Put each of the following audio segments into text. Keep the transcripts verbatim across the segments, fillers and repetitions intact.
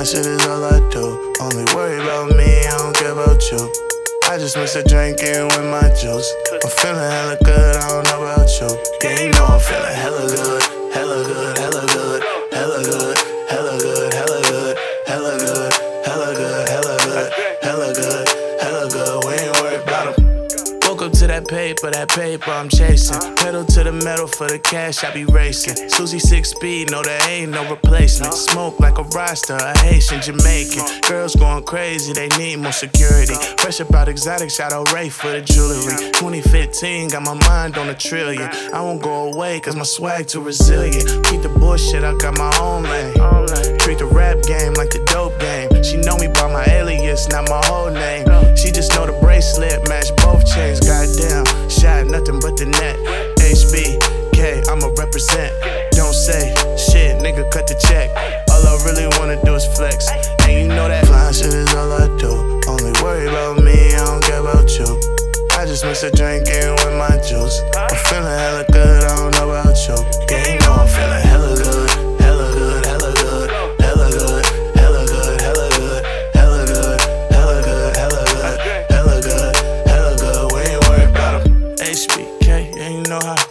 shit is all I do. Only worry about me, I don't care about you. I just mix a drink in with my juice. I'm feeling hella good, I don't know about you. Yeah, you know I'm feeling hella good, hella good, hella good, hella good, hella good, hella good, hella good, hella good, hella good, hella good, hella good. We ain't worried about them. Woke up to that paper, that paper I'm chasing. Pedal to the metal for the cash, I be racing. Susie six speed, no there ain't no replacement. Smoke like a roster, a Haitian, Jamaican. Girls going crazy, they need more security. Fresh about exotic, shout out Ray for the jewelry. twenty fifteen, got my mind on a trillion. I won't go away, cause my swag too resilient. Keep the bullshit, I got my own lane. Treat the rap game like the dope game. She know me by my alias, not my whole name. She just know the bracelet, match both chains. Goddamn, shot nothing but the net. H B K, I'ma represent. Don't say shit, nigga, cut the check. All I really wanna do is flex. And you know that fly shit is all I do. Only worry about me, I don't care about you. I just mix a drink in with my juice. I'm feeling hella good, I don't know about you. Yeah, you know I'm feeling hella good, hella good, hella good, hella good, hella good, hella good, hella good, hella good, hella good, hella good, hella good. We ain't worried about them. H B K, yeah, you know how.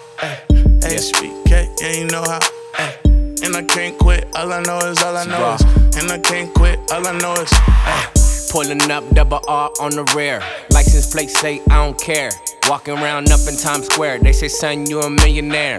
H B K, yeah, you know how. And I can't quit, all I know is, all I know is. And I can't quit, all I know is. Ay. Pulling up, double R on the rear. License plate say I don't care. Walking around up in Times Square. They say, son, you a millionaire.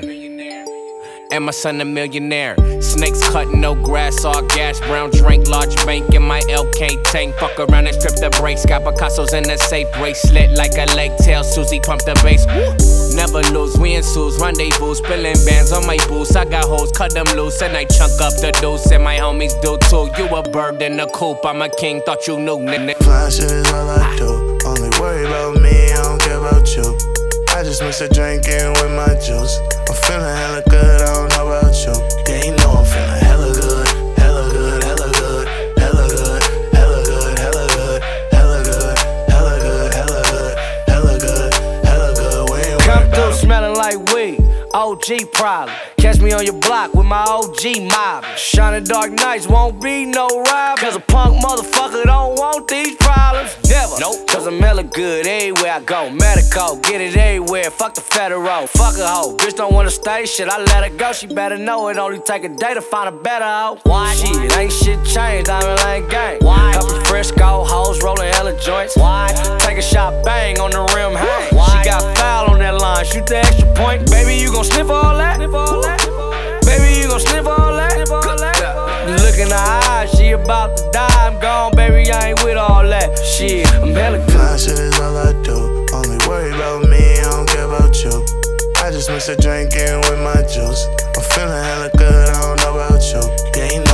And my son a millionaire. Snakes cutting, no grass, all gas. Brown drink, large bank in my L K tank. Fuck around and strip the brakes. Got Picasso's in the safe. Bracelet like a leg tail. Susie pump the bass. Never lose, we in Sue's rendezvous. Spilling bands on my boots. I got hoes, cut them loose. And I chunk up the deuce. And my homies do too. You a bird in the coop. I'm a king, thought you knew. Fly shit is all I do. Only worry about me, I don't care about you. I just mix a drink in with my juice. I'm feeling hella good, I don't know about you. Yeah, you know I'm feeling hella good, hella good, hella good, hella good, hella good, hella good, hella good, hella good, hella good, hella good, hella good. We ain't come through smelling like weed, O G problem. Catch me on your block with my O G mob. Shining dark nights won't be no ride. Cause a punk motherfucker don't want these problems. Never. Nope. Cause I'm hella good everywhere I go. Medical, get it everywhere. Fuck the federal. Fuck a hoe. Bitch don't wanna stay. Shit, I let her go. She better know it only take a day to find a better hoe. Why? Shit, ain't shit changed. I'm in lane gang. Why? Couple Frisco hoes rolling hella joints. Why? Take a shot, bang on the rim, hang. Why? She got foul on that line. Shoot the extra point. Baby, you gon' sniff all that? Sniff all that? Baby, you gon' sniff all that? Look in her eyes, she about to die. I'm gone, baby, I ain't with all that. Shit, I'm hella good. Fly shit is all I do. Only worry about me, I don't care about you. I just mix a drink in with my juice. I'm feeling hella good, I don't know about you. Yeah, you